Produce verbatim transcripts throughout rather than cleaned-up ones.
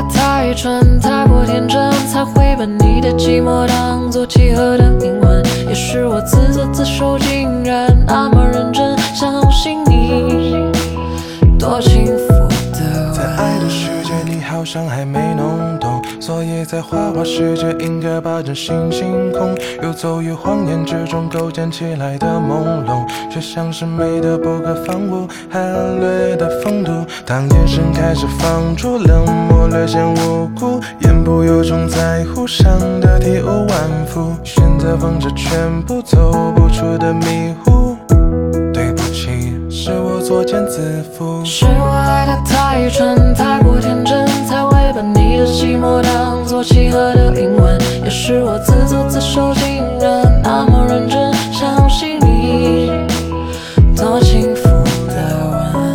的太蠢，太过天真，才会把你的寂寞当作契合的灵魂。也是我自作自受，竟然那么认真相信你，多幸福的。 在爱的世界，你好像还没弄懂，所以在花花世界应该把真心星空游走于谎言之中构建起来的朦胧，却像是美的不可方物，含略的风度。当眼神开始放出冷漠，略显无辜，言不由衷，在乎伤得体无完肤，选择放着全部走不出的迷糊。对不起，是我作茧自缚， 是我爱的太蠢，太过天真，才会把你的寂寞当作契合的灵魂。也是我自作自受，竟然那么认真相信你，多幸福的吻。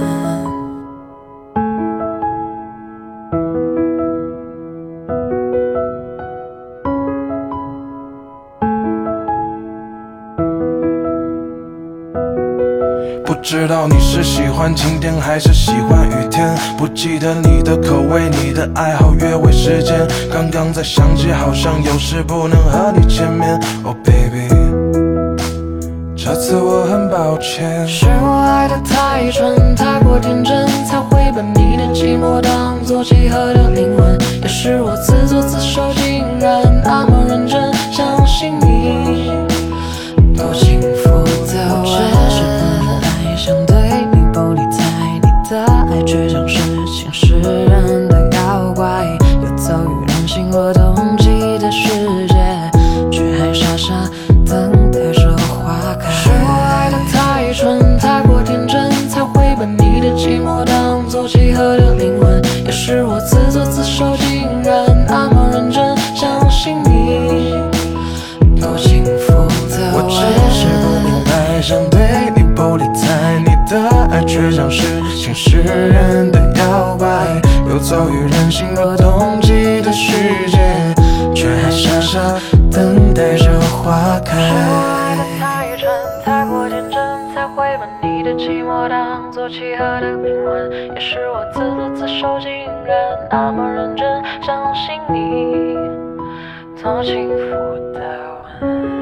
不知道你是喜欢晴天还是喜欢雨天，不记得你的口味，你的爱好，约会时间。刚刚才想起，好像有事不能和你见面。Oh baby， 这次我很抱歉。 是我爱的太蠢，太过天真，才会把你的寂寞当作契合的灵魂。也是我自作自受，竟然那么认真相信你，多幸福的吻。想对你不理睬，你的爱却像是现实人的妖怪，游走于人心若冬季的世界，却还傻傻等待着花开。是我爱的太蠢，太过天真，才会把你的寂寞当作契合的灵魂。也是我自作自受，竟然那么认真相信你，多幸福的吻。 我只是不明白，想对你不理睬，你的爱却像是现实人的妖怪，游走于人心若冬季的世界，却还傻傻等待着花开。 是我爱的太蠢，太过天真，才会把你的寂寞当作契合的灵魂。也是我自作自受，竟然那么认真相信你，多幸福的吻。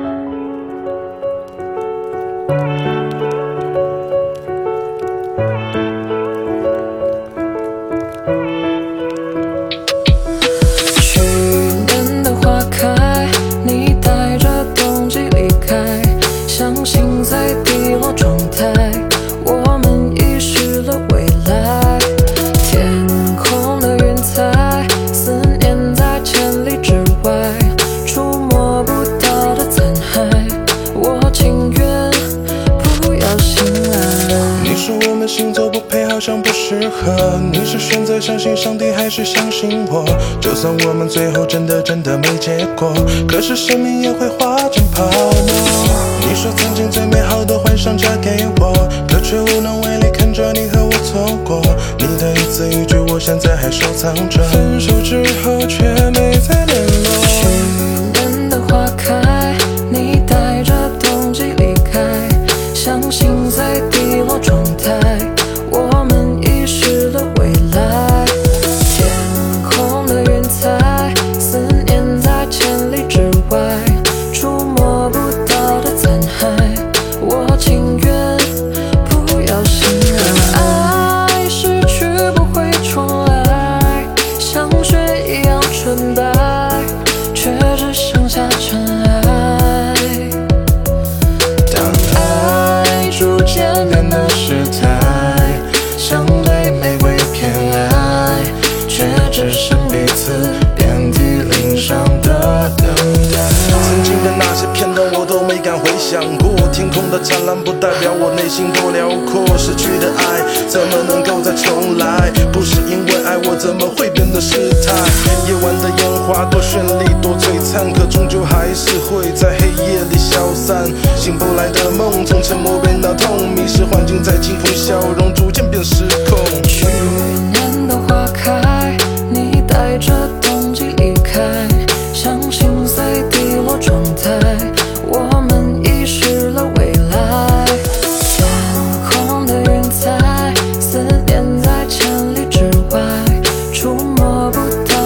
去年的花开，你带着冬季离开，相信在低落状态，我们遗失了未来。天空的云彩，思念在千里之外，触摸不到的残骸，我情愿不要醒来。 你说我们星座不配，好像不适合。你是选择相信上帝，还是相信我？就算我们最后真的真的没结果，可是生命也会化成泡沫。你说曾经最美好的幻想嫁给我，可却无能为力看着你和我错过。你的一字一句，我现在还收藏着。分手之后却没再联络。 去年的花开，你带着冬季离开，相信在低落状态，我们遗失了未来。天空的云彩，思念在千里之外，触摸不到的残骸，我情愿不要醒来。爱失去不会重来，像雪一样纯白，却只剩下尘埃。 当爱逐渐变得失态，像对玫瑰偏爱，却只剩彼此遍体鳞伤的等待。曾经的那些片段我都没敢回想过，天空的灿烂不代表我内心多辽阔。失去的爱怎么能够再重来？不是因为爱我怎么会变得失态？夜晚的烟花多绚丽多璀璨，可终究还是会在黑夜里消散。醒不来的梦从沉默变到痛，迷失环境在惊恐，笑容逐渐变失控。 去年的花开，你带着冬季离开，相信在低落状态，我们遗失了未来。天空的云彩，思念在千里之外，触摸不到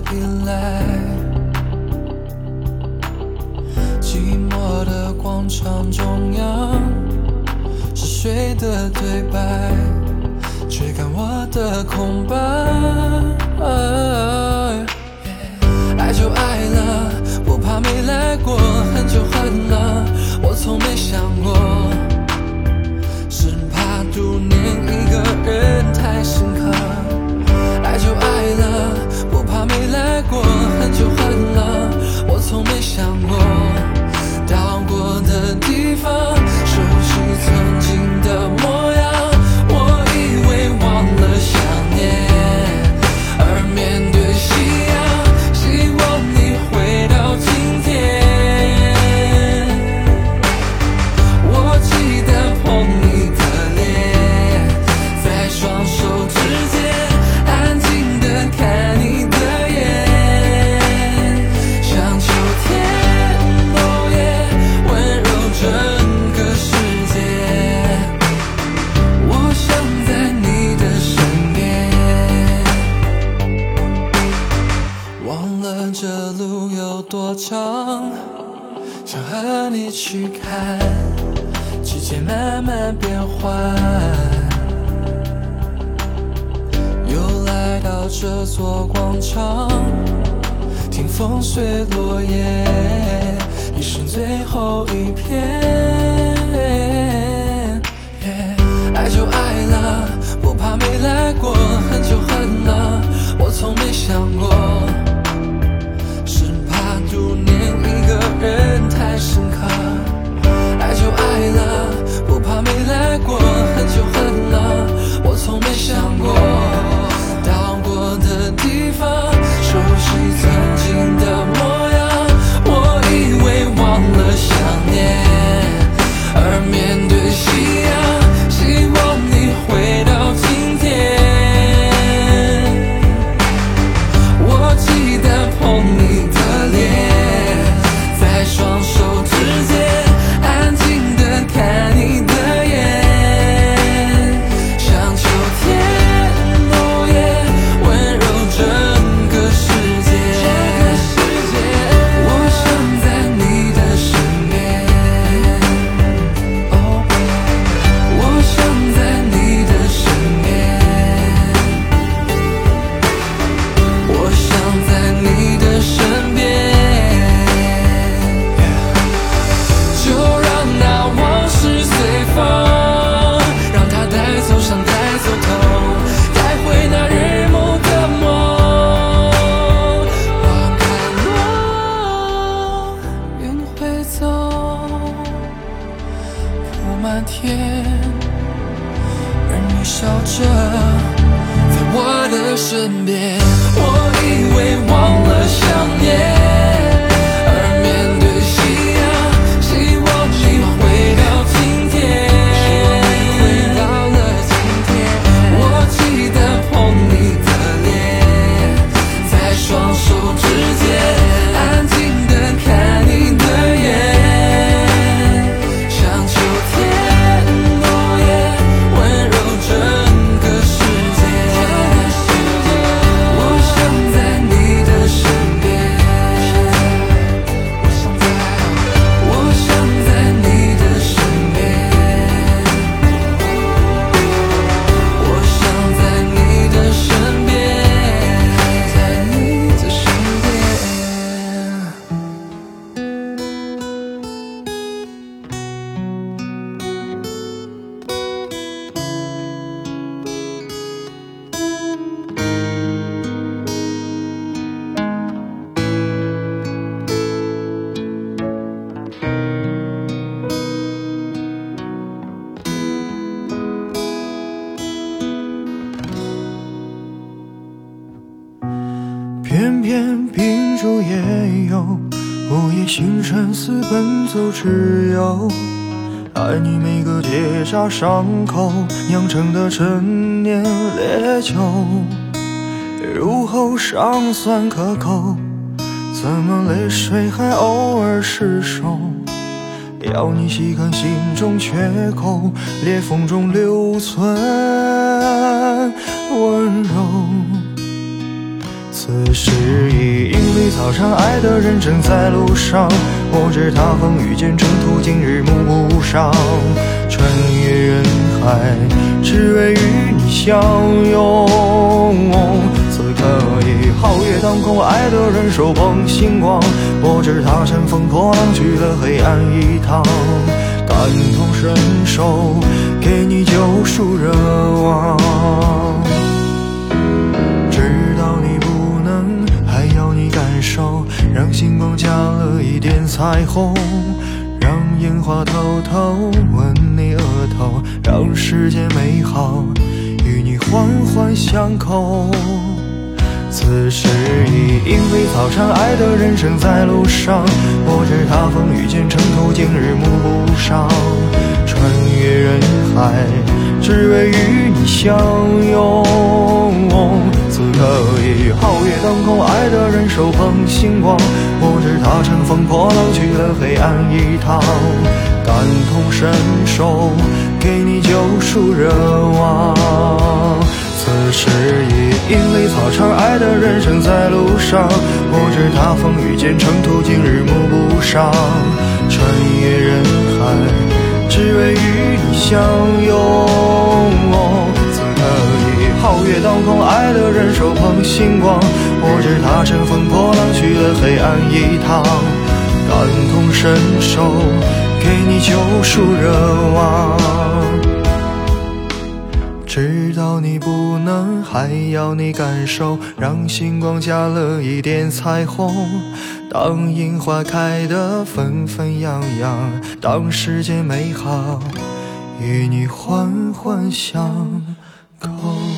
依赖。寂寞的广场中央，是谁的对白？追赶我的空白。爱就爱了，不怕没来过，恨就恨了，我从没想过，是怕读念一个人太深刻。爱就爱了，不怕没来过，恨就恨了，我从没想过，到过的地方，熟悉曾经的模样，我以为忘了想念，而面对夕阳，希望你回到今天。我记得碰你的脸，在双手之间，安静地看你的眼，像秋天落叶温柔整个世界。我想在你的身边，忘了这路有多长，想和你去看季节慢慢变换。又来到这座广场，听风随落叶，一生最后一片。爱就爱了，不怕没来过，恨就恨了，我从没想过，是怕读念一个人太深刻。爱就爱了，不怕没来过，恨就恨了，我从没想过，到过的地方，熟悉曾经的模样，我以为忘了想念，而面对夕阳，希望你回到今天。我记得碰你的脸，在双手之间，安静地看你的眼，像秋天落叶温柔整个世界。我想在你的身边，哦，我想在你的身边，我想在你的身边。就让那往事随风，让它带走伤，带走痛，带回那日暮的梦。花开落，云会走，铺满天，而你笑着在我的身边。我以为忘了想念，而面对夕阳，希望你回到今天。回到了今天，我记得碰你的脸，在双手之间，安静地看你的眼，像秋天落叶温柔整个世界。我想在你的身边，我想在，我想在你的身边，我想在你的身边，在你的身偏偏秉烛夜游，午夜星辰似奔走之友。爱你每个结痂伤口，酿成的陈年烈酒，入喉尚算可口，怎么泪水还偶尔失手？要你细看心中缺口，裂缝中留存温柔。此时已为草场，爱的人正在路上。我知他风雨兼程途，今日目不伤。穿越人海，只为与你相拥。此刻已皓月当空，爱的人手捧星光。我知他乘风破浪，去了黑暗一趟。感同身受，给你救赎热望。直到你不能，还要你感受，让星光加了一点彩虹，让烟花偷偷吻你额头，让世界美好与你环环相扣。此时已莺飞草长，爱的人正在路上。我知他风雨兼程途，今日目不伤。穿越人海，只为与你相拥。此刻已皓月当空，爱的人手捧星光。我知他乘风破浪，去了黑暗一趟。感同身受，给你救赎热望。此时已莺飞草长，爱的人正在路上。我知他风雨兼程途，今日目不伤。穿越人海，只为与你相拥。此刻已皓月当空，爱的人手捧星光。我知他乘风破浪，去了黑暗一趟。感同身受，给你救赎热望。直到你不能，还要你感受，让星光加了一点彩虹。当樱花开得纷纷扬扬，当世界美好与你环环相扣。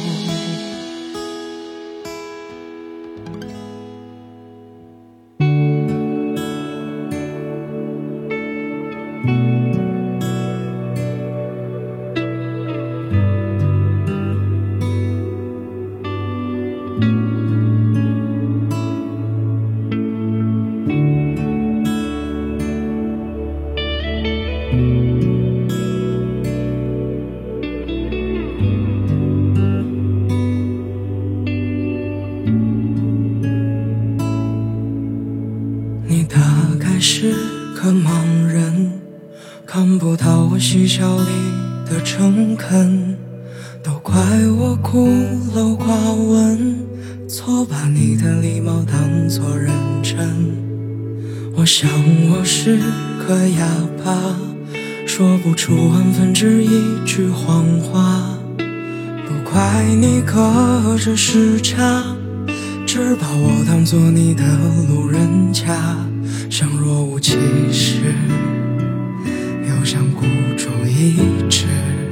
你大概是个盲人，看不到我嬉笑里的诚恳，都怪我孤陋寡闻，错把你的礼貌当作认真。我想我是个哑巴，说不出万分之一句谎话，不怪你隔着时差，只把我当作你的路人甲，像若无其事，又像孤注一掷。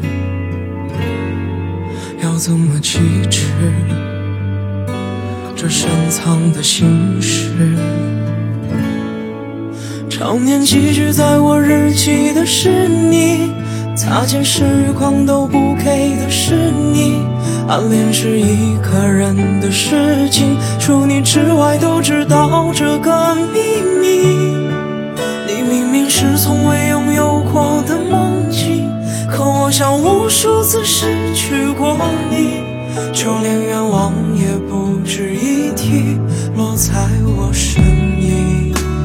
要怎么启齿这深藏的心事？常年寄居在我日记的是你，擦肩时光都不给的是你，暗恋是一个人的事情，除你之外都知道这个秘密。你明明是从未拥有过的梦境，可我像无数次失去过你，就连愿望也不值一提，落在我身影。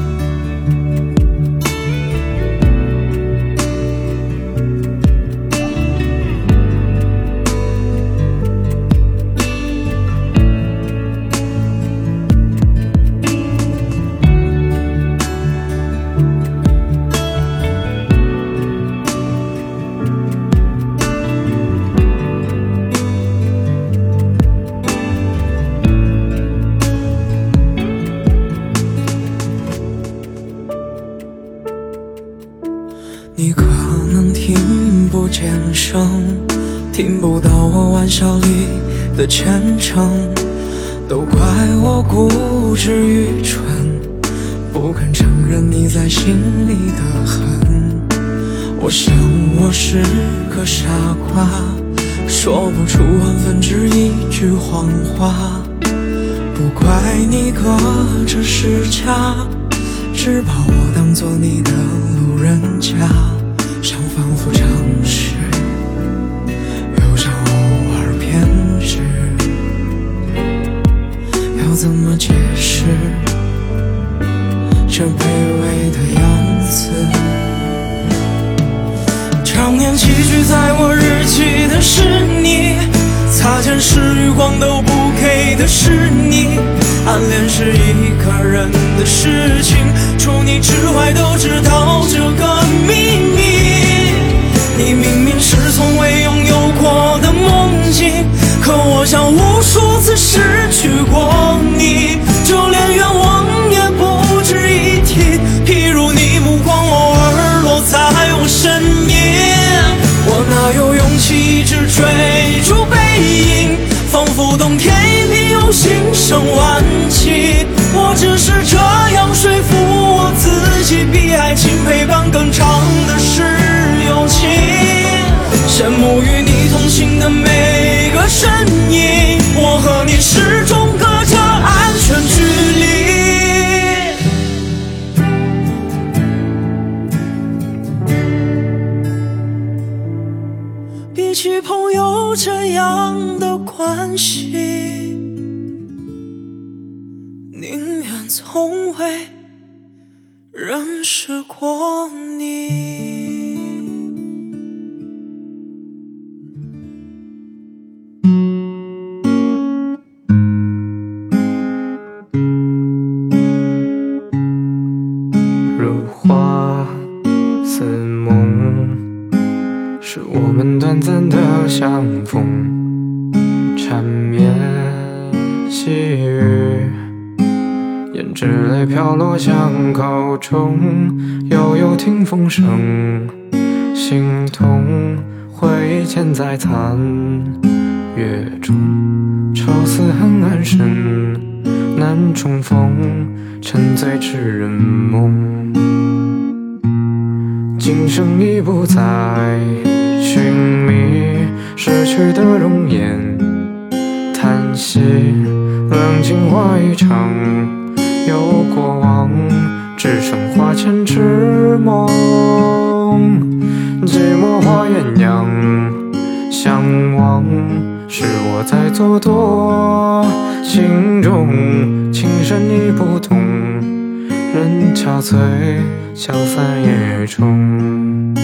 你可能听不见声，听不到我玩笑里的虔诚，都怪我固执愚蠢，不肯承认你在心里的恨。我想我是个傻瓜，说不出万分之一句谎话，不怪你隔着时差，只把我当作你的路人甲，像反复尝试，又像偶尔偏执。要怎么解释时余光都不给的是你。暗恋是一个人的事情，除你之外都知道这个秘密。你明明是从未拥有过的梦境，可我像无数次失去过你，就连愿望也不值一提。譬如你目光偶尔落在我身边，我哪有勇气一直追逐背影，仿佛冬天一片又心生晚期。我只是这样说服我自己，比爱情陪伴更长的是友情。羡慕与你同行的每个身影，我和你始终隔着安全距离。比起朋友这样的关系，宁愿从未认识过你。 如花似梦，是我们短暂的相逢，缠绵细雨，胭脂泪飘落巷口中，悠悠听风声，心痛回忆嵌在残月中，愁思恨暗生，难重逢，沉醉痴人梦。今生已不再寻觅逝去的容颜，叹息冷静话一场，有过往只剩花前痴梦。寂寞花鸳鸯相望，是我在蹉跎情中，情深意不懂，人憔悴消散夜中。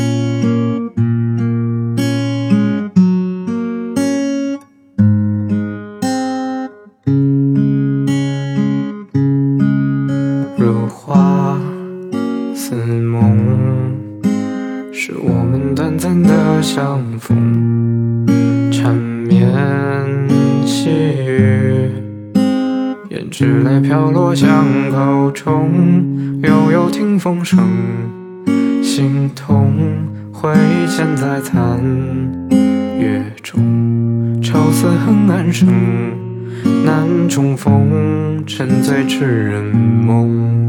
如花似梦，是我们短暂的相逢，缠绵细雨，胭脂泪飘落巷口中，悠悠听风声，心痛回忆嵌在残月中，愁思恨暗生，难重逢，沉醉痴人梦。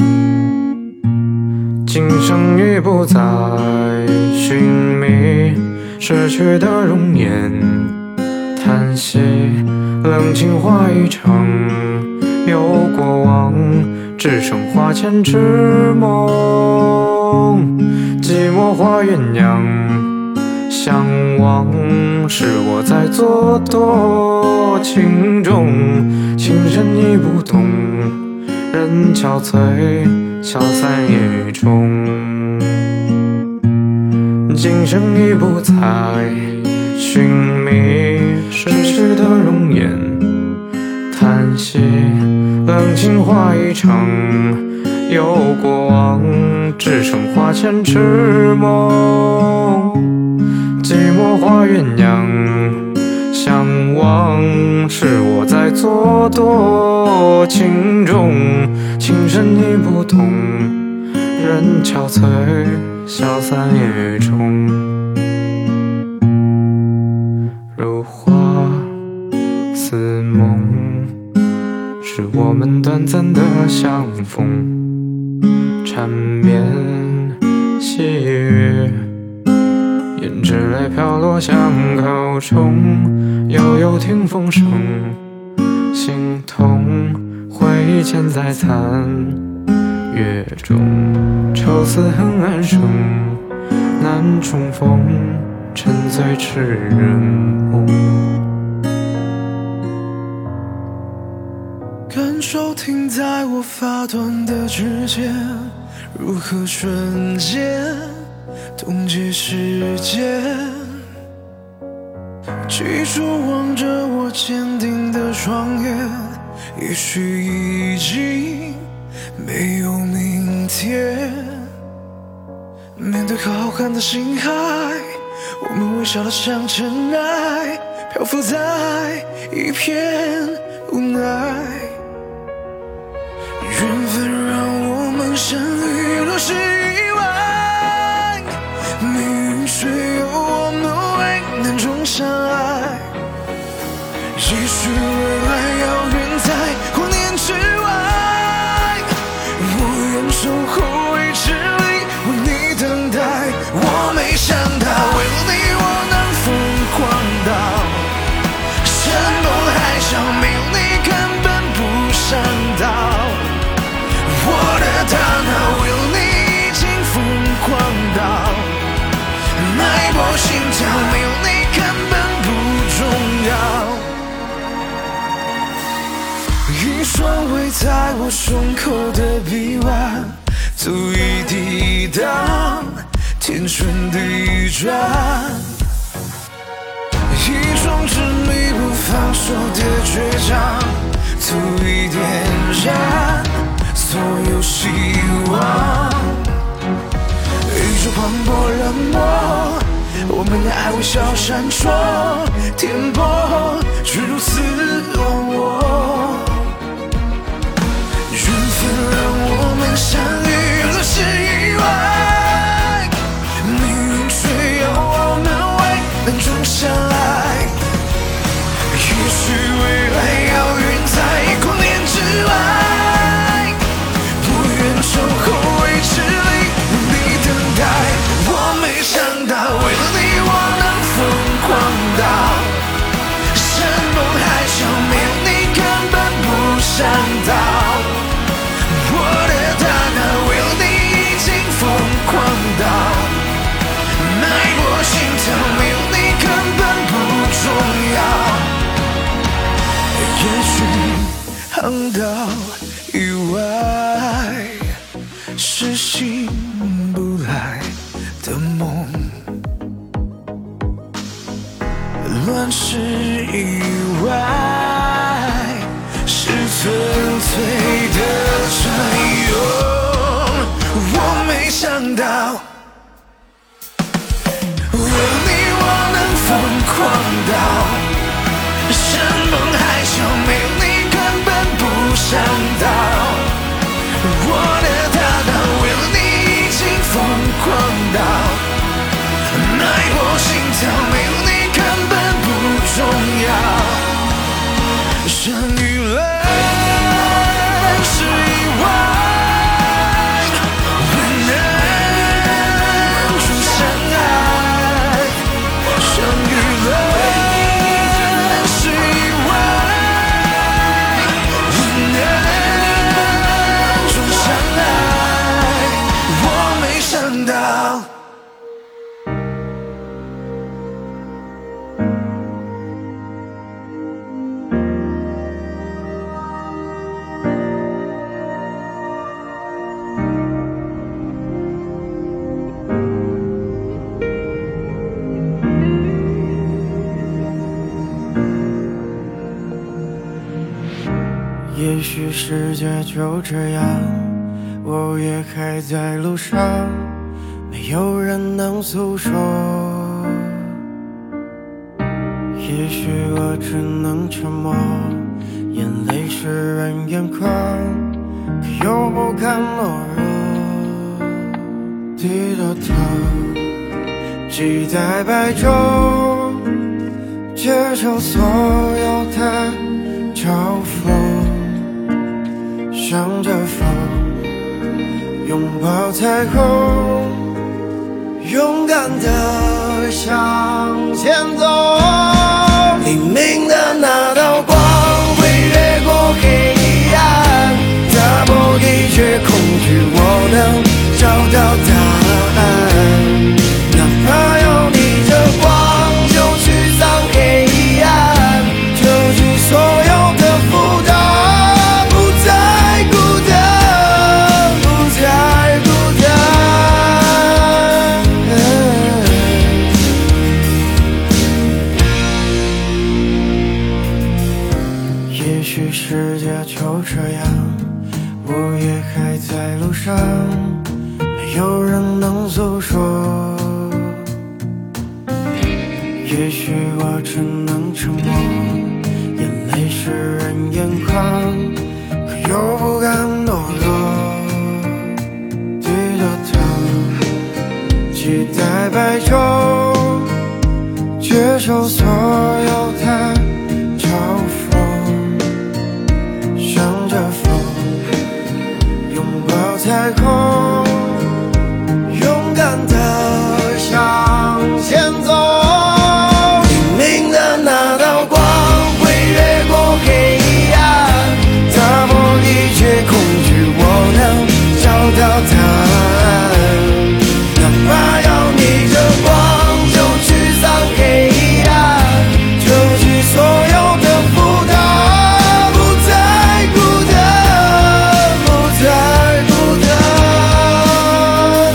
今生已不再寻觅逝去的容颜，叹息冷清话一场，有过往只剩花前痴梦。寂寞花鸳鸯相望，是我在蹉跎情中，情深意不懂，人憔悴消散夜中。今生已不再寻觅逝去的容颜，叹息冷清话一场，有过往只剩花前痴梦。寂寞花鸳鸯相望，是我在蹉跎情中，情深意不懂，人憔悴消散夜中。如花似梦，是我们短暂的相逢，缠绵细雨，胭脂泪飘落巷口中，悠悠听风声，心痛回忆嵌在残月中，愁思恨暗生，难重逢，沉醉痴人梦。 感受停在我发端的指尖，如何瞬间冻结时间， 记住望着我坚定的双眼，也许已经没有明天。面对浩瀚的星海，我们微笑得像尘埃，漂浮在一片无奈。缘分让我们相遇，若是意外，命运却有我们为难中相爱。也许未来遥远在光年之外，我愿守候未知里为你等待。我没想到为了你我能疯狂到山崩海啸，没有你根本不想到。我的大脑为了你已经疯狂到脉搏心跳，没有你根本不重要。一双围在我胸口的臂弯，足以抵挡天旋地转。一种执迷不放手的倔强，足以点燃所有希望。宇宙磅礴冷漠，我们的爱微笑闪烁，颠簸却如此忘我。缘分让我们相遇，若是意外，命运却要我们为难中相爱。也许未来遥远在光年之外，不愿守候未知里为你等待。我没想到为了你我能疯狂到山崩海啸，没有你根本不想到。我的大脑为了你已经疯狂到脉搏心跳，没有你根本不重要。也许航道以外是醒不来的梦，乱世以外是纯粹的占有。我没想到为了你我能疯狂到山崩海啸，没有你根本不想到。我的大脑为了你已经疯狂到脉搏心跳，没有你根本不重要。相遇了是意外，为难中相爱。相遇了是意外，为难中相爱。我没想到也许世界就这样，我也还在路上，没有人能诉说。也许我只能沉默，眼泪湿润眼眶，可又不敢懦弱。低着头，期待白昼，接受所有的嘲讽。向着风，拥抱彩虹，勇敢地向前走。黎明的那道光会越过黑暗，打破一切恐惧，我能找到答案。哪怕要逆着光，就去丧黑暗，遮住所有的负担。 还在路上，没有人能诉说。也许我只能沉默，眼泪湿人眼眶，可又不敢懦弱。对着他，期待白昼，接受所有的嘲讽，向着风，拥抱彩虹，勇敢地向前走。找到答案，哪怕要逆着光，就去sang黑暗，丢弃所有的负担，不再孤单，不再孤单。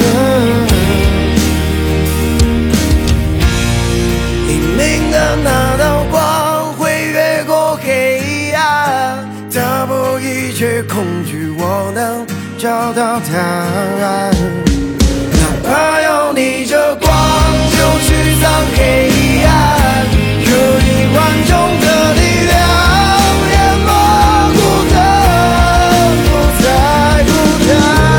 黎明的那道光会越过黑暗，打破一切恐惧，我能找到答案，哪怕要逆着光，就去sang黑暗，有一万种的力量，淹没孤单，不再孤单。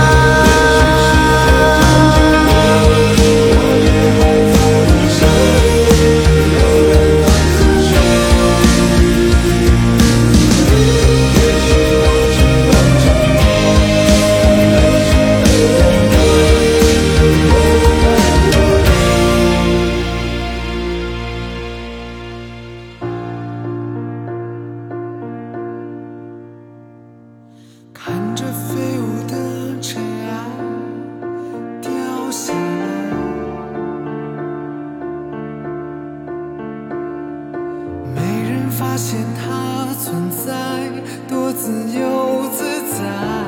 看着飞舞的尘埃掉下来，没人发现它存在，多自由自在。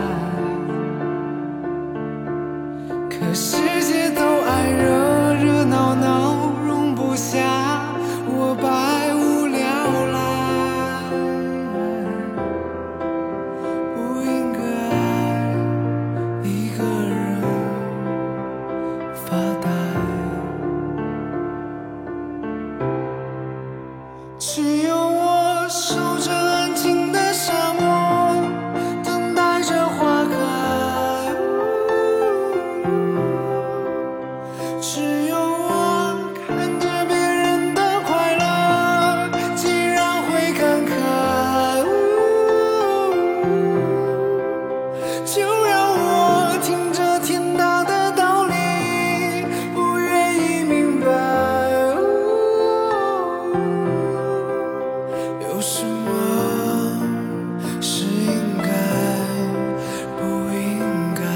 可世界都爱热热闹闹，容不下我百无聊赖。只有我守着安静的沙漠，等待着花开。只有我看着别人的快乐，既然会感慨，就让我听着天大的道理，不愿意明白。有什么是应该，不应该？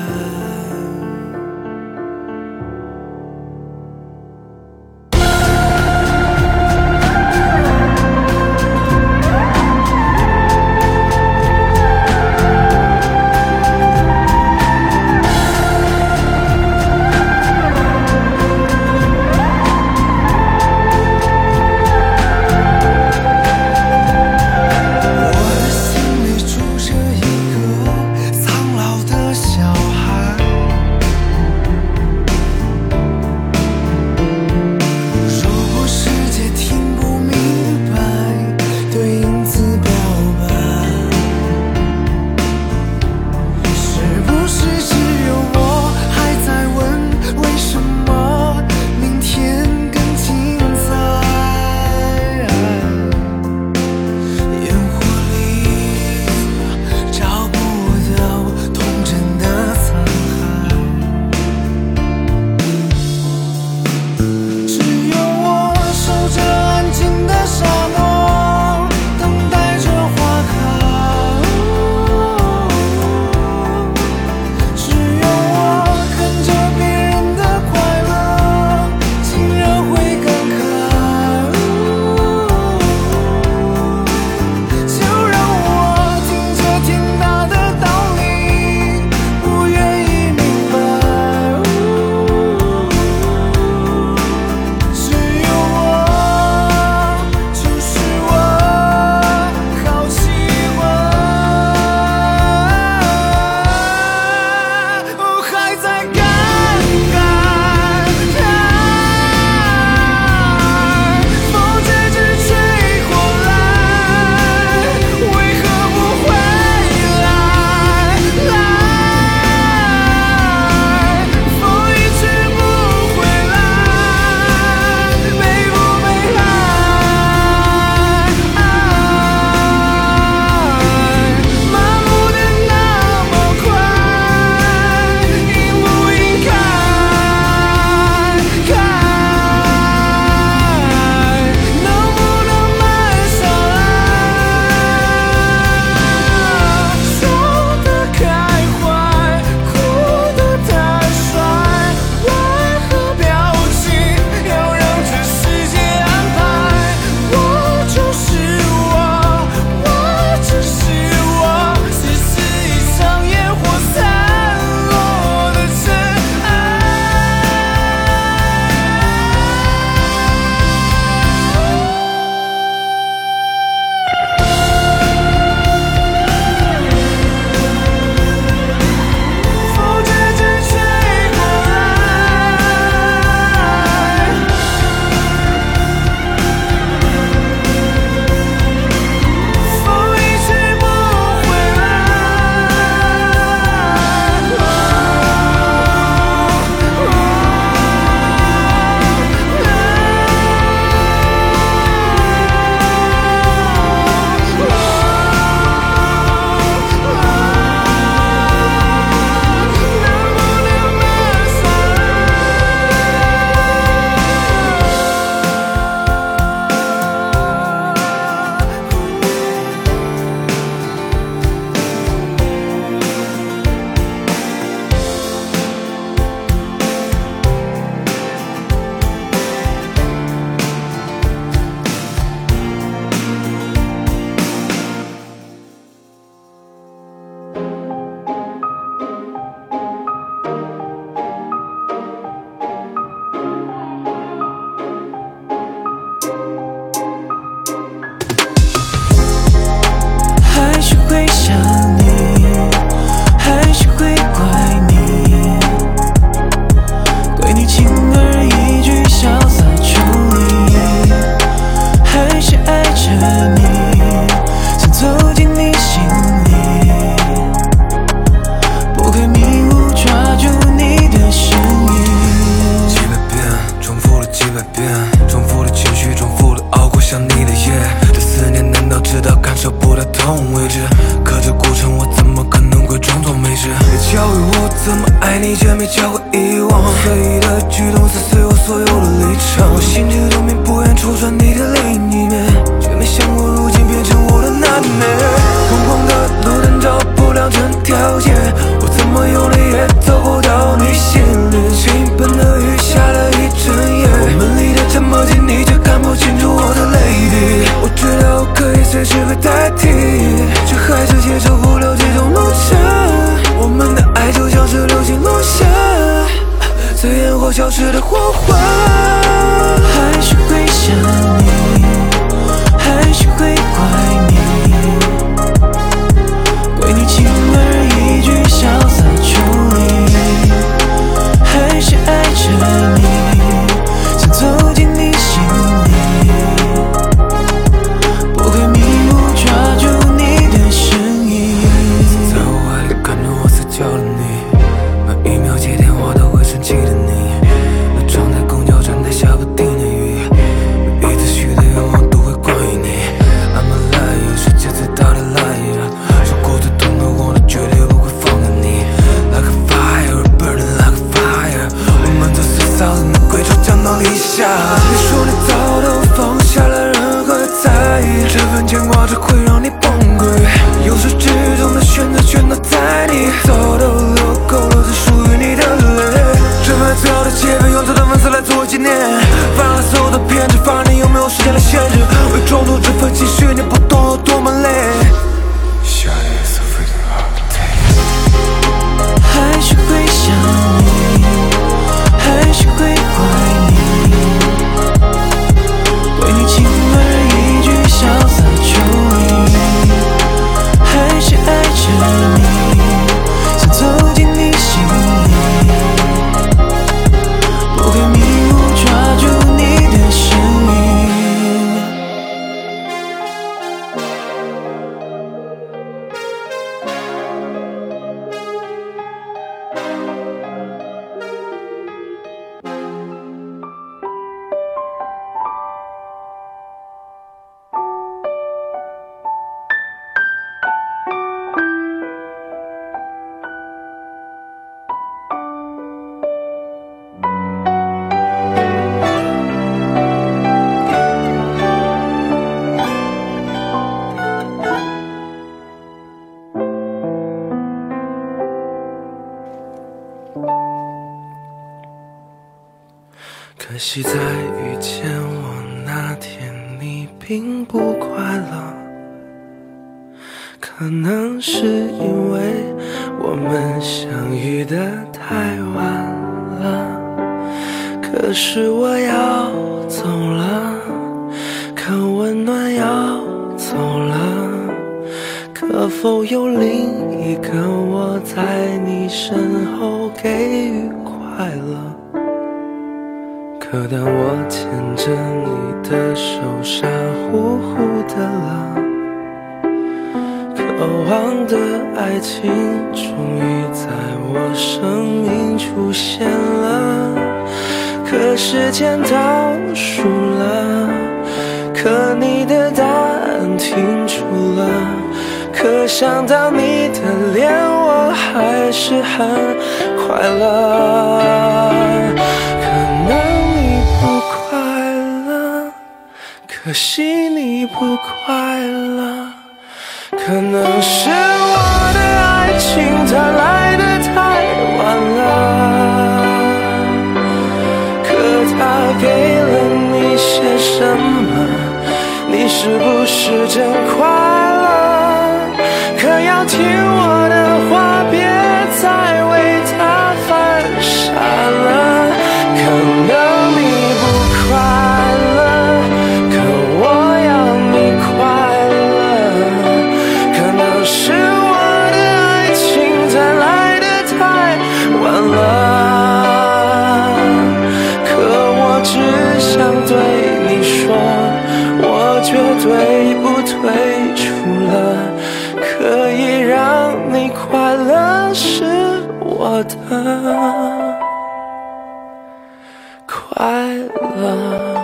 别教育我怎么爱你，却没教会遗忘。随意的举动撕碎我所有的立场，我心知肚明，不愿戳穿你的另一面，却没想过如今变成我的那一面。空旷的路灯照不亮整条街，我怎么用力也走不到你心里。倾盆的雨下了一整夜，我们离得这么近，你却看不清楚我的泪滴。我知道我可以随时被代替，却还是接受不了这种落差。我们的爱就像是流星落下，在烟火消失的火花。还是会想你，还是会怪你，为你轻而易举潇洒处理，还是爱着你，想走进你心里，不会迷路抓住你的身影。在我怀里看着我死角的你，每一秒接电话都会生气的你，那窗台公交站台下不停的雨，每一次许的愿望都会关于你。I'm a liar， 世界最大的 liar， 受过最痛的我都绝对不会放过你。Like a fire burning like a fire， 我们都是扫人的鬼畜降到地下。你说你早都放下了任何在意，这份牵挂只会让你崩溃。由始至终的选择全都在你，早都流够了只属于你的泪。这份最好的气氛用这段文字来做纪念，犯了所有的偏执，放任你有没有时间的限制，为装作这份情绪你不懂有多么累。下一次非常好的 take， 还是会想你，还是会怪你，为你轻而易举潇洒处理，还是爱着你，想走进你心里，不会迷路抓住你的身影。可惜在遇见我那天，你并不快乐，可能是因为我们相遇的太晚了。可是我要走了，可温暖要走了，可否有另一个我在你身后给予快乐？可当我牵着你的手傻乎乎的了，渴望的爱情终于在我生命出现了。可时间倒数了，可你的答案停住了，可想到你的脸我还是很快乐。可能可惜你不快乐，可能是我的爱情它来得太晚了，可它给了你些什么？你是不是真快乐？可要听我的话，别再为它犯傻了。可能你不快乐，是我的爱情才来得太晚了，可我只想对你说，我绝对不退出了，可以让你快乐是我的快乐。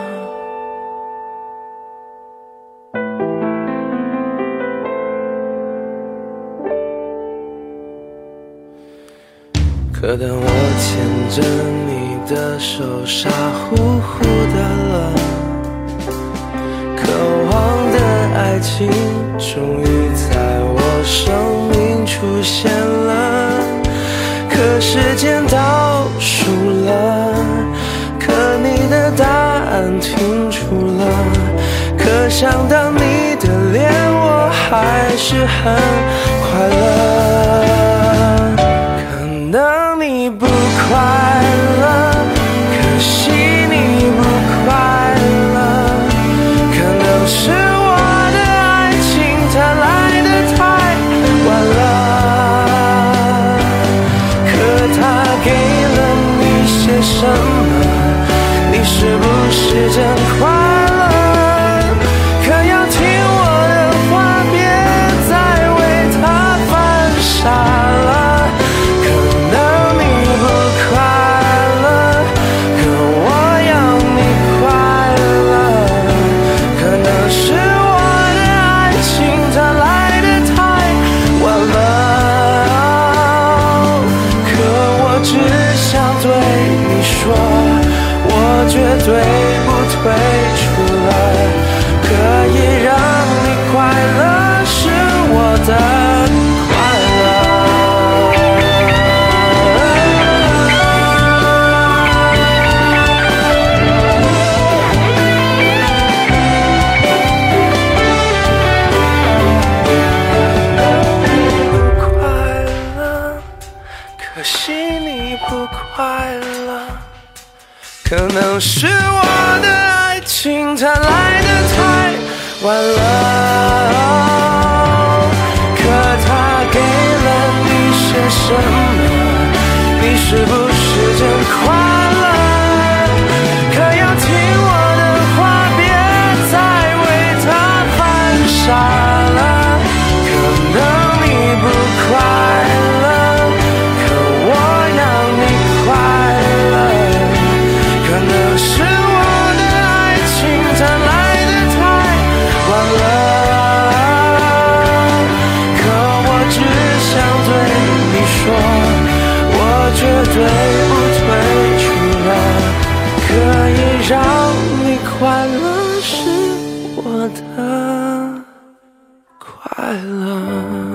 可当我牵着你的手傻乎乎的了，渴望的爱情终于在我生命出现了。可时间倒数了，可你的答案停住了，可想到你的脸我还是很快乐。可能你不快乐，可惜你不快乐，可能是我的爱情它来得太晚了，可它给了你些什么？你是不是真快乐？可要听我的话，别再为它犯傻了。可能你不快乐，可我要你快乐。可能是我的爱情它来得太晚了，可我只想对你说，我绝对不退出了，可以让你快乐是我的快乐。不快乐，可惜你不快乐，可能是我的爱情它来得太晚了，可它给了你些什么？你是不是真快乐？可要听我的话，别再为它犯傻了。可能你不快乐，可我要你快乐。可能是我的爱情它来得太晚了，可我只想对你说，我绝对不退出了，可以让你快乐是我的快乐。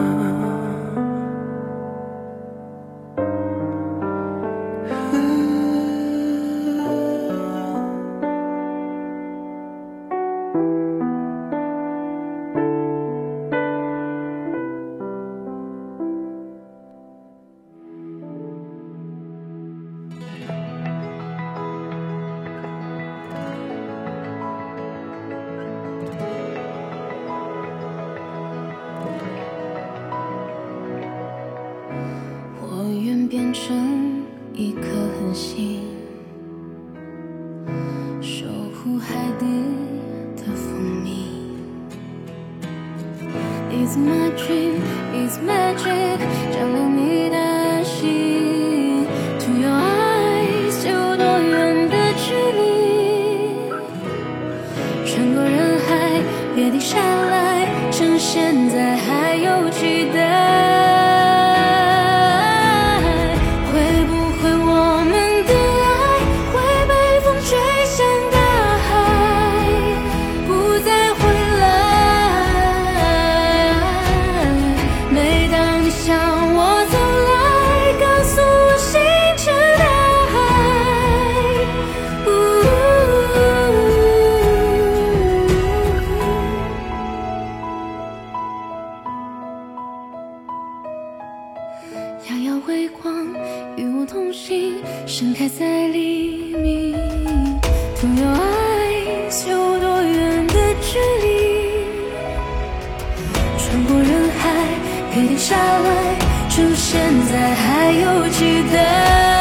我愿变成一颗恒星，守护海底的蜂蜜。It's my dream, it's magic， 占领你的心。To your eyes， 有多远的距离？穿过人海，别停下来，趁现在还有期待。遥遥微光，与我同行，盛开在黎明。To your eyes， 有多远的距离？穿过人海，别停下来，趁现在还有期待。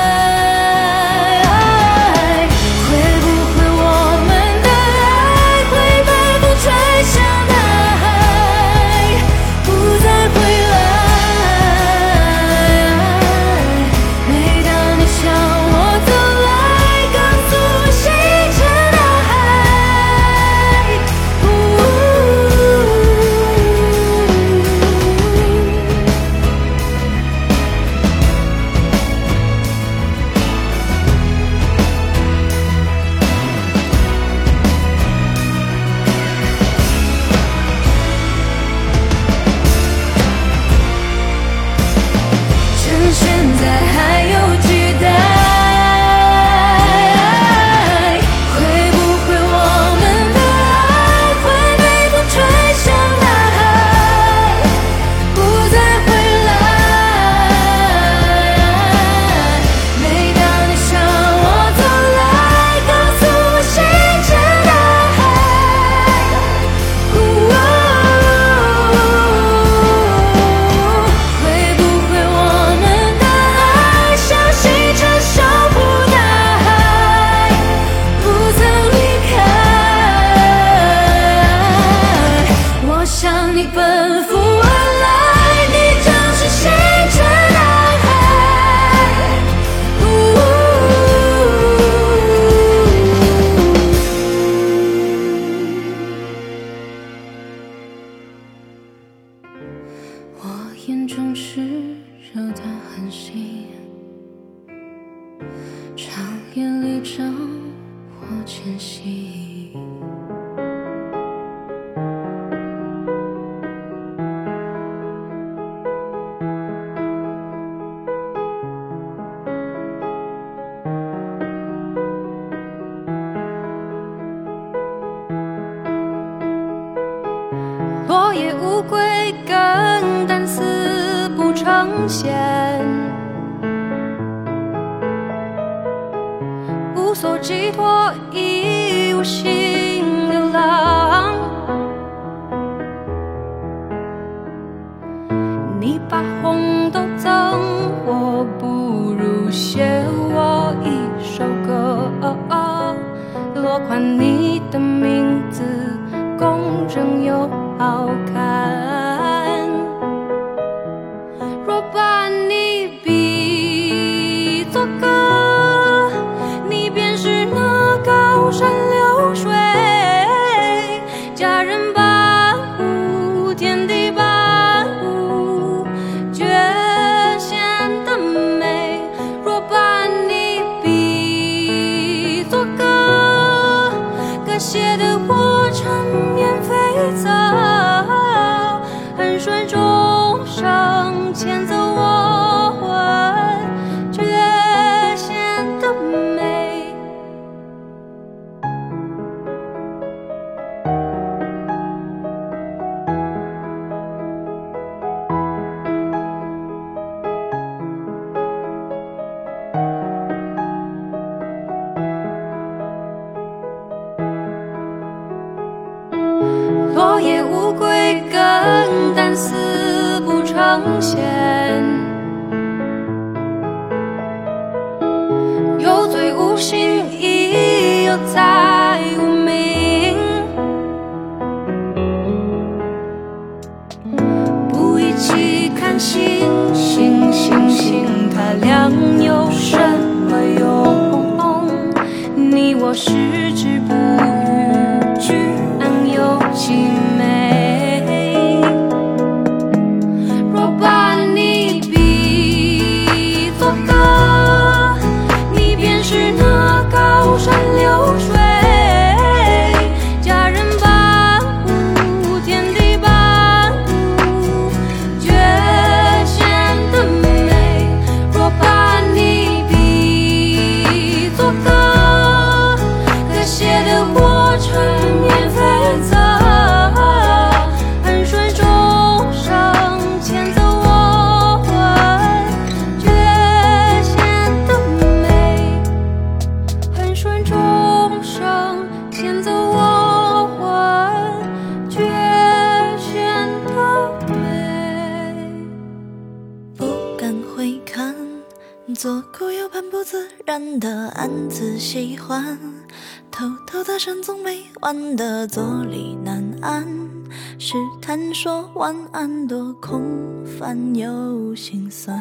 关系，长夜里找我前行。落叶无归根，但丝不成线，无所寄托，已无心流浪。你把红豆赠我，不如写我一首歌，落款你的名字，公正又好看。若把你比作歌，你便是那高山流水，佳人伴舞，天地伴舞，绝显的美。若把你比作歌，歌写的我缠绵悱恻，恨水中生，牵走我魂，绝显的美。落叶无归根，但丝不成线，有罪无心，亦有财无名。不一起看星星，星星它亮有什么用？你我失之不渝，居安有其美。若把你比作歌，你便是那高山流水，佳人伴舞，天地伴舞，绝显的美。若把你比作歌，歌写的我缠绵悱恻，恨水中生，牵走我魂，绝显的美。恨水中生，牵走我魂，绝显的美。 不敢回看，左顾右盼，不自然的暗自喜欢，偷偷的深总没完的坐立难安，试探说晚安，多空泛又心酸。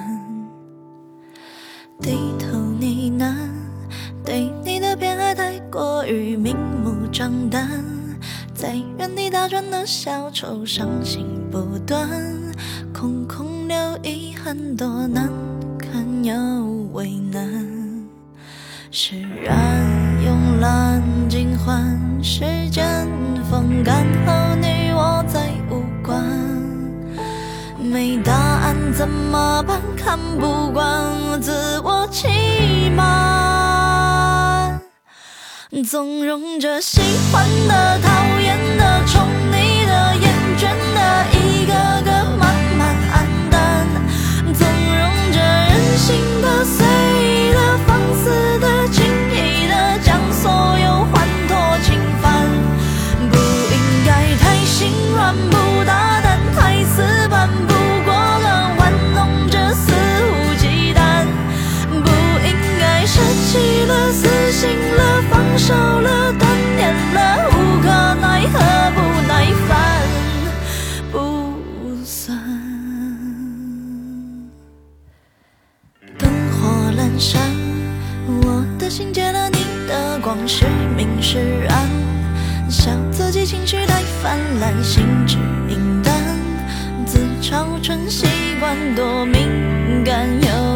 低头呢喃，对你的偏爱太过于明目张胆，在原地打转的小丑，伤心不断，空空留遗憾，多难堪又为难。释然慵懒尽欢，时间风干后，你我再无关。没答案怎么办？看不惯自我欺瞒，纵容着喜欢的、讨厌的、宠你的、厌倦的，一个个慢慢黯淡，纵容着任性的、随意的、放肆的、轻易的，将所有欢脱侵犯。不应该太心软，不大胆，太死板，不果断，玩弄着肆无忌惮。不应该舍弃了、死心了、放手了、断念了，无可奈何，不耐烦，不算。灯火阑珊，我的心借了你的光，是明是暗，笑自己情绪太泛滥，心智阴淡，自嘲成习惯，多敏感又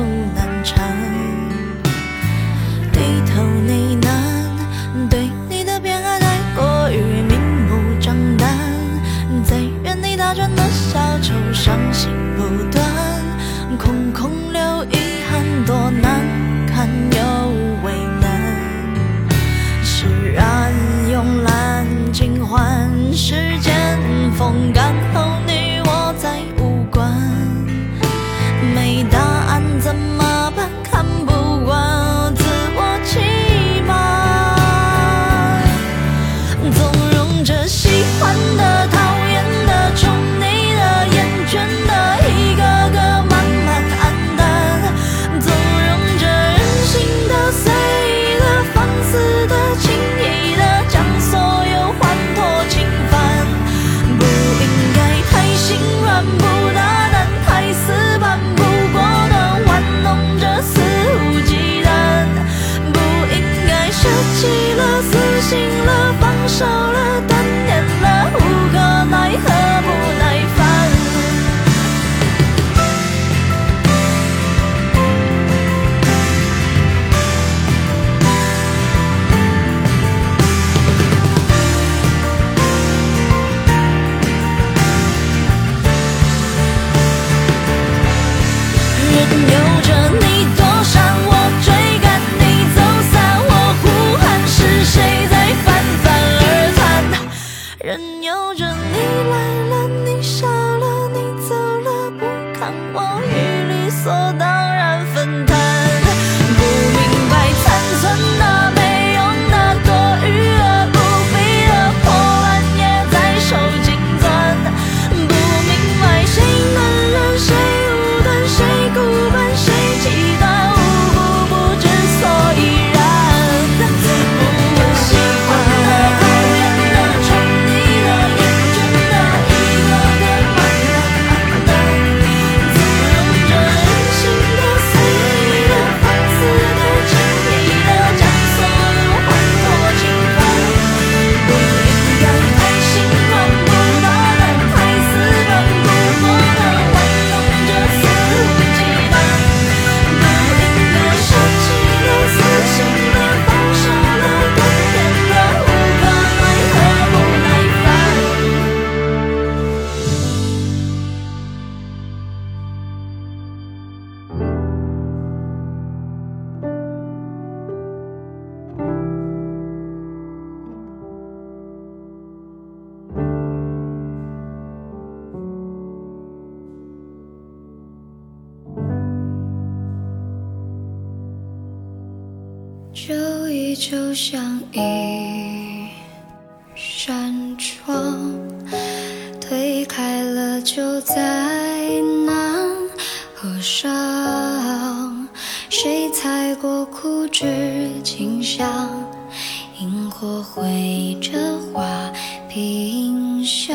就依旧像一扇窗，推开了就再难合上。谁踩过枯枝清香，萤火绘着花屏香。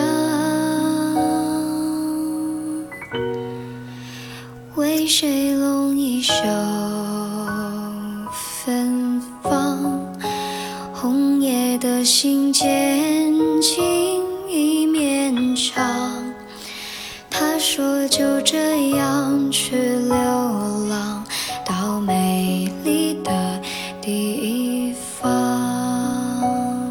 为谁弄一袖芬芳，红叶的信笺轻易勉强。他说就这样去流浪到美丽的地方。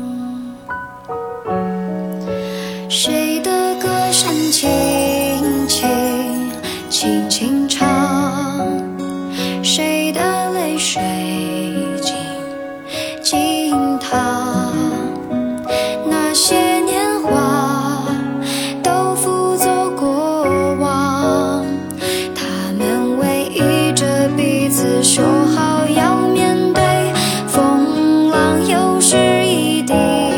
谁的歌声轻轻轻轻唱，谁的泪水静静淌。那些年华都付作过往，他们唯依着彼此说好要面对风浪，又是一地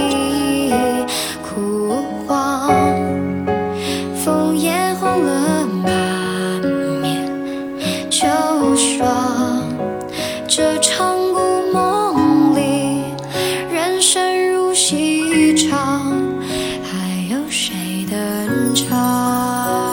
枯黄。枫叶红了满面秋霜，这场故梦里人生如戏场，还有谁登场？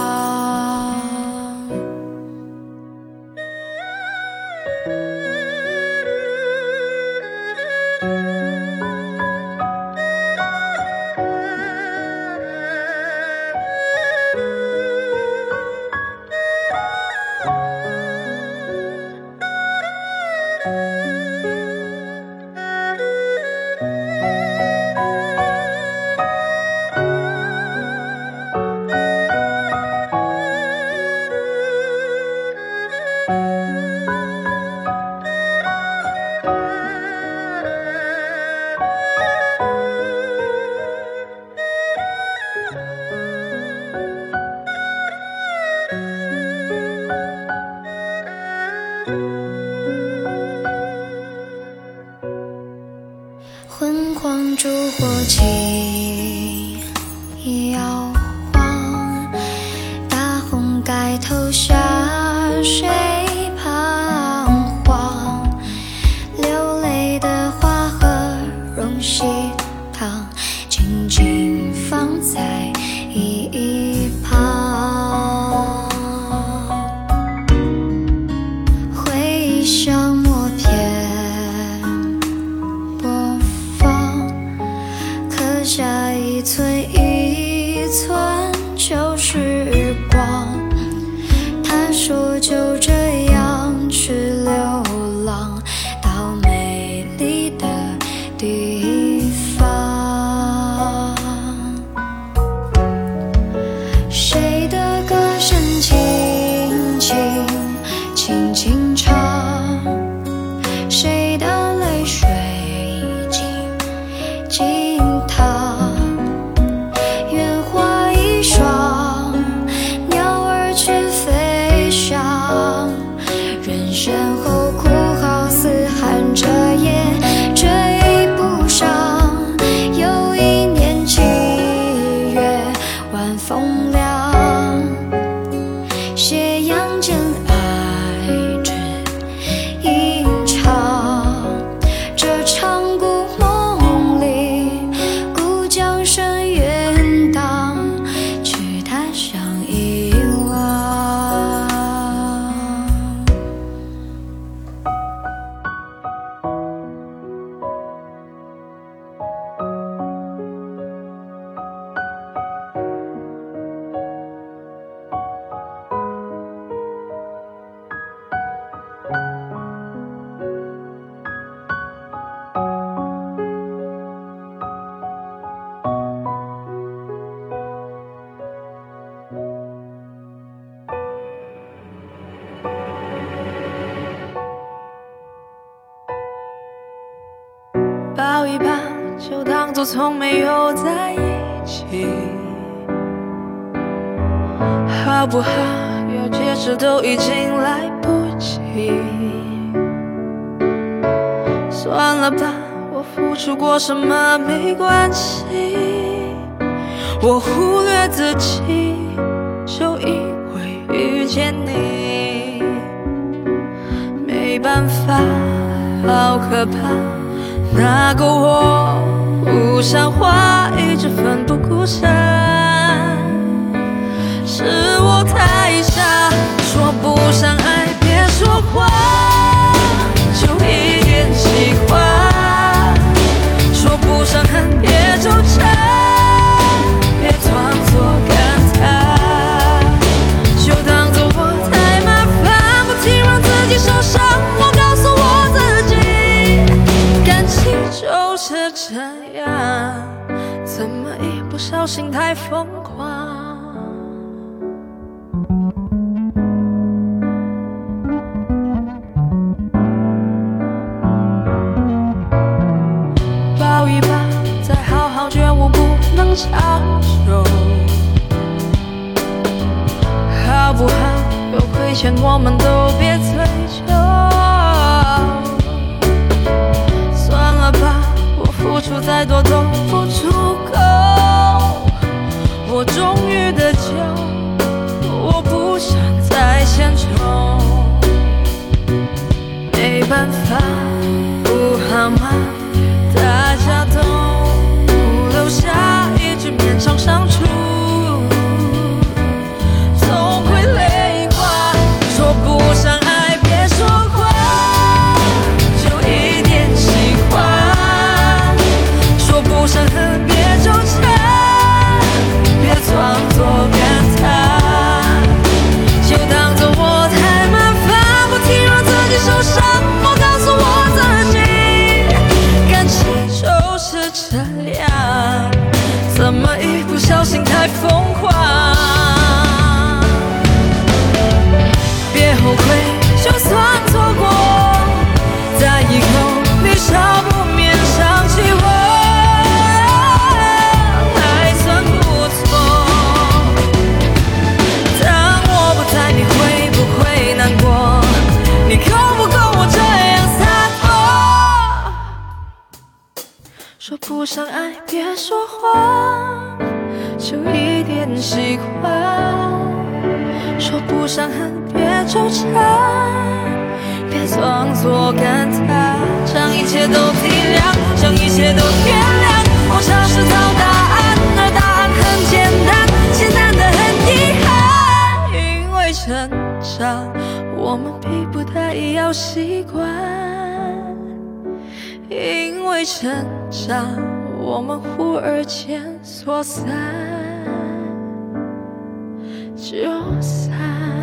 昏黄烛火轻摇晃，大红盖头下谁彷徨？流泪的花和荣喜堂，静静放在一旁。回忆像默片播放，刻下一寸一寸旧时光。他说就这样去流浪到美丽的地方。谁的歌声轻轻轻轻唱，谁的泪水静静淌。愿花一双，鸟儿去飞翔，人生后哭号嘶喊着也追不上。有一年七月晚风凉，斜阳间爱只一场。这场故梦里，故江声远荡，去他乡遗忘。 抱一抱，就当作从没有在一起，好不好？要解释都已经来不及。所了吧，我付出过什么没关系，我忽略自己，就因为遇见你。没办法，好可怕，那个我不像话，一直奋不顾身，是我太傻，说不上爱别说谎，就一点喜欢，说不上恨别纠缠，别装作感叹，就当作我太麻烦，不停让自己受伤。我告诉我自己，感情就是这样，怎么一不小心太疯狂。抱一抱，再好好觉悟，不能长久。好不好？有亏欠我们都别追究。算了吧，我付出再多都不足够。我终于得救，我不想再献丑。没办法，不好吗？大家都留下一直勉强相处，总会泪花。说不上爱别说谎，就一点喜欢。说不上恨别纠缠，别装作感叹，就当作我太麻烦，不停让自己受伤。我告诉我自己，感情就是这样，怎么一不小心太疯狂。别后悔，就算错过，在以后你少不免想起我，还算不错。当我不在，你会不会难过？你够不够我这样洒脱？说不上爱别说谎，就一点喜欢。说不上恨别纠缠，别装作感叹，将一切都体谅，将一切都原谅。我尝试找答案，而答案很简单，简单的很遗憾。因为成长，我们逼不得已要习惯。因为成长，我们忽而间说散就散。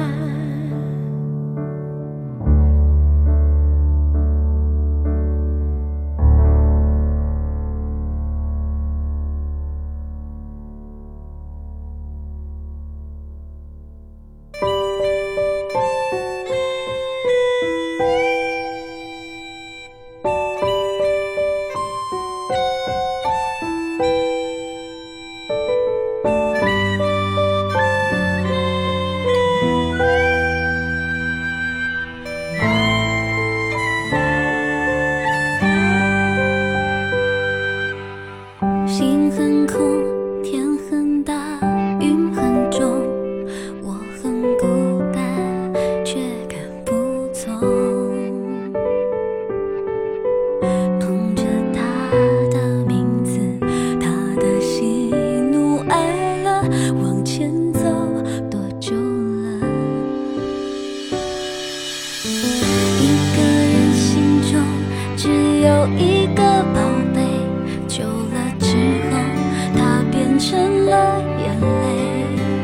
心很空，天很大，云很重，我很孤单，却赶不走。捧着他的名字，他的喜怒哀乐，往前走多久了？一个人心中只有一个宝贝，久了之后，它变成了眼泪，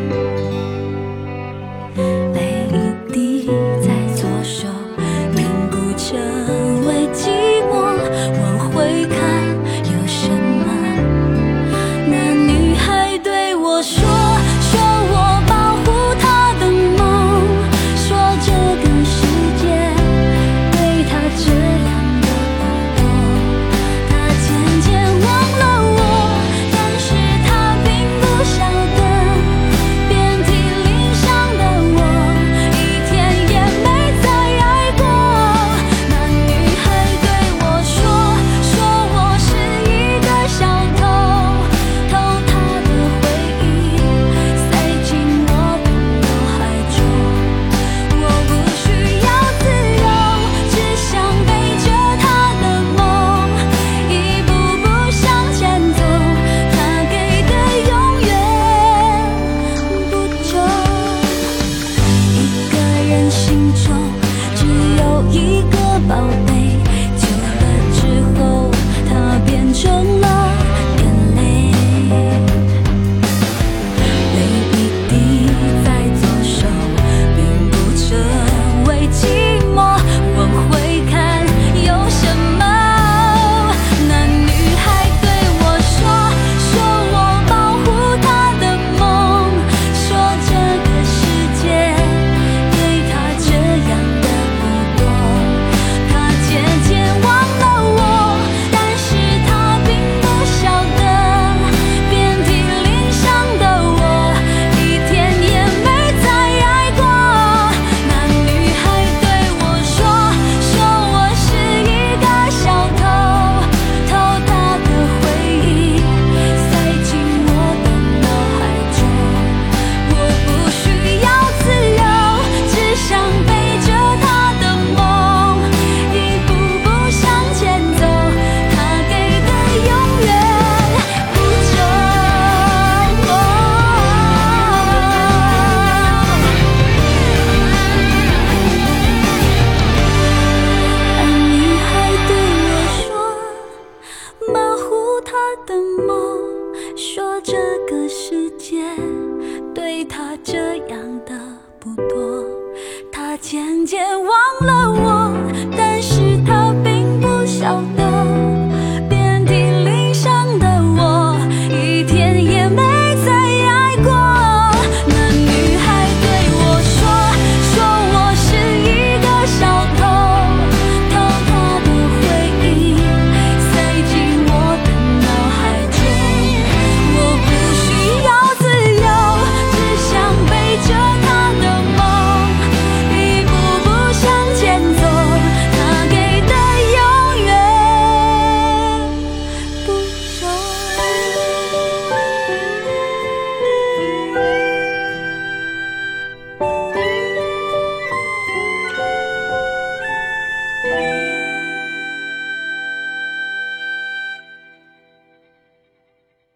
泪一滴在左手，凝固成为寂寞。往回看有什么？那女孩对我说，说我保护她的梦，说这个世界对她这样的不多。她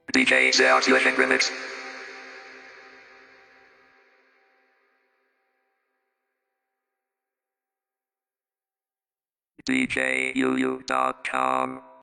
D J Zell's U F N Remix. D J U U dot com